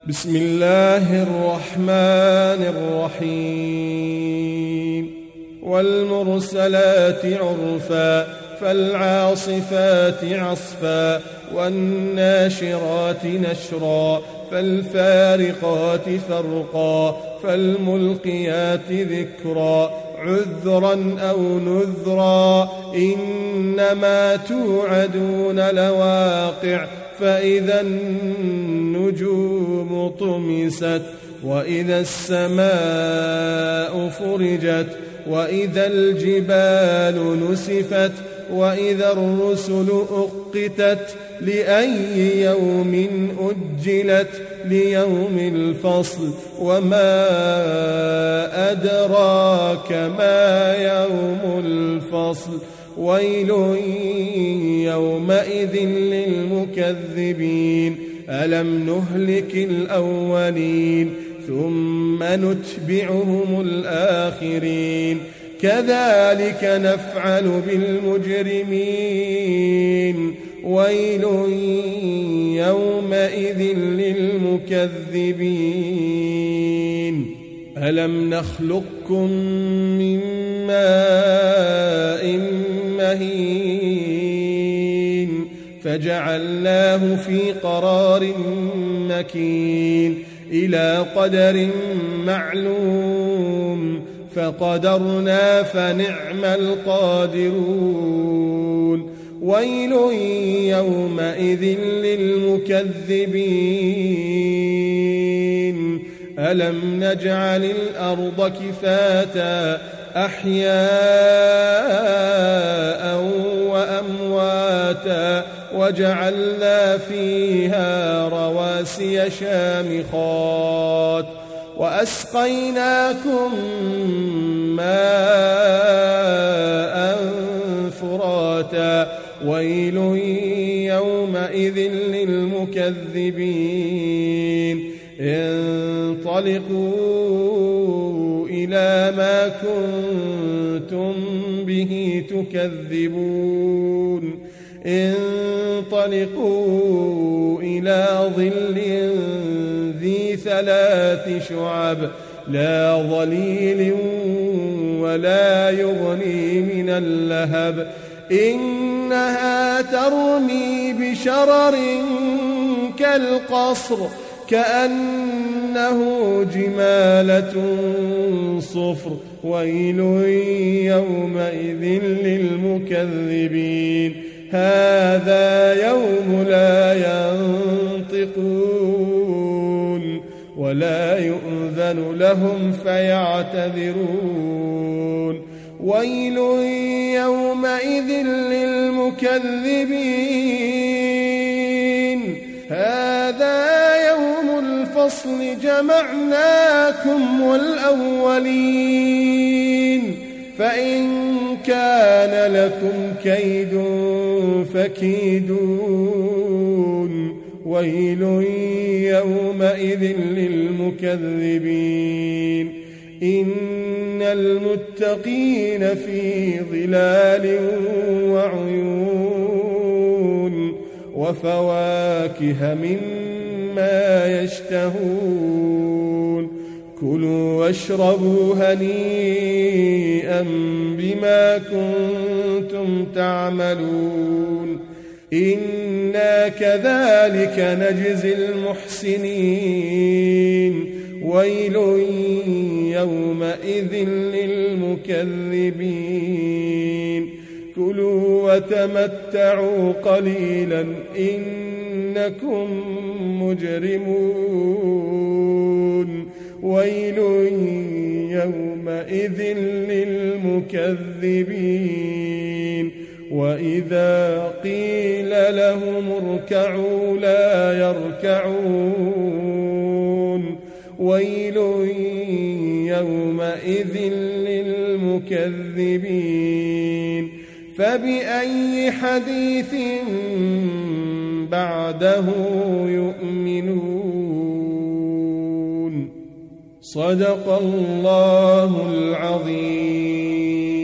بسم الله الرحمن الرحيم والمرسلات عرفا فالعاصفات عصفا والناشرات نشرا فالفارقات فرقا فالملقيات ذكرا عذرا أو نذرا إنما توعدون لواقع فإذا النجوم طمست وإذا السماء فرجت وإذا الجبال نسفت وإذا الرسل أقتت لأي يوم أجلت ليوم الفصل وما أدراك ما يوم الفصل ويل يومئذ للمكذبين ألم نهلك الأولين ثم نتبعهم الآخرين كذلك نفعل بالمجرمين ويل يومئذ للمكذبين ألم نخلقكم من ماء مهين فجعلناه في قرار مكين إلى قدر معلوم فقدرنا فنعم القادرون ويل يومئذ للمكذبين ألم نجعل الأرض كفاتا أحياء وأمواتا وجعلنا فيها رواسي شامخات وأسقيناكم ماء فراتا ويل يومئذ للمكذبين انطلقوا إلى ما كنتم به تكذبون انطلقوا إلى ظل ذي 3 شعب لا ظليل ولا يغني من اللهب إنها ترمي بشرر كالقصر كأنه جمالة صفر ويل يومئذ للمكذبين هذا يوم لا ينطقون ولا يؤذن لهم فيعتذرون ويل يومئذ للمكذبين هذا يوم الفصل جمعناكم والأولين فإن كان لكم كيد فكيدون ويل يومئذ للمكذبين إن المتقين في ظلال وعيون وفواكه مما يشتهون كلوا واشربوا هنيئا بما كنتم تعملون إنا كذلك نجزي المحسنين ويل يومئذ للمكذبين كلوا وتمتعوا قليلا إنكم مجرمون ويل يومئذ للمكذبين وإذا قيل لهم اركعوا لا يركعون ويل يومئذ للمكذبين فبأي حديث بعده يؤمنون صدق الله العظيم.